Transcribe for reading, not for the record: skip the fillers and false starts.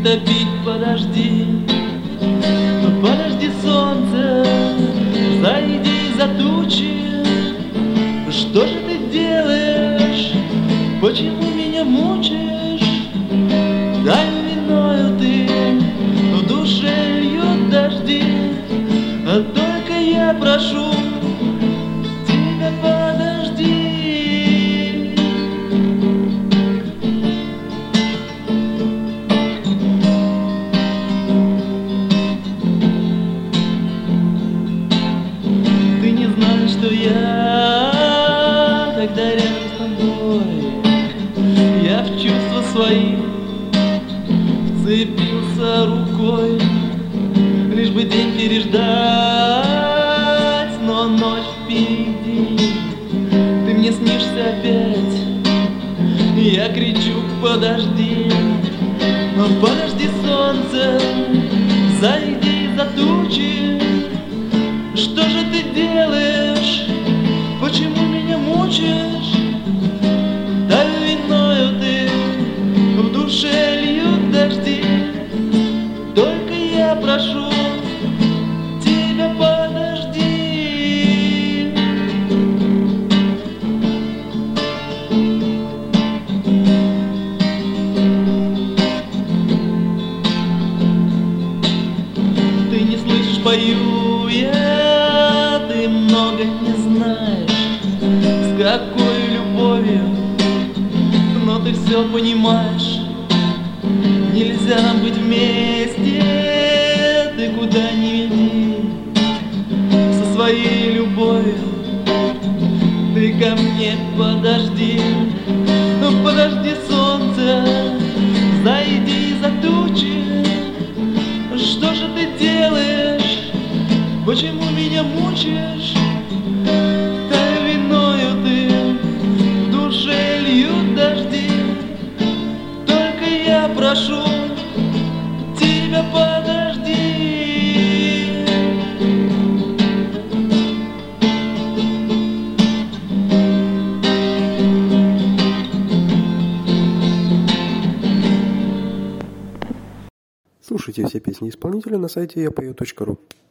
топить, подожди. Подожди, солнце, зайди за тучи. Что же ты делаешь? Почему меня мучаешь? Дай виною ты, в душе льют дожди. А только я прошу тебя, подожди. Ты не знаешь, что я, когда рядом с тобой, я в чувства свои вцепился рукой, лишь бы день переждать, но ночь впереди. Ты мне снишься опять, я кричу: подожди. Подожди, солнце, зайди за тучи. Что же ты делаешь? Почему меня мучаешь? Дай виною ты, в душе льют дожди. Только я прошу тебя, подожди. Ты не слышишь, пою я, ты много не знаешь, с какой любовью, но ты все понимаешь. Нельзя нам быть вместе, ты куда ни веди, со своей любовью ты ко мне подожди. Подожди, солнце, зайди за тучи. Что же ты делаешь? Почему меня мучаешь? Дай виною ты, в душе льют дожди. Только я прошу тебя, подожди. Слушайте все песни исполнителя на сайте yapою.ru.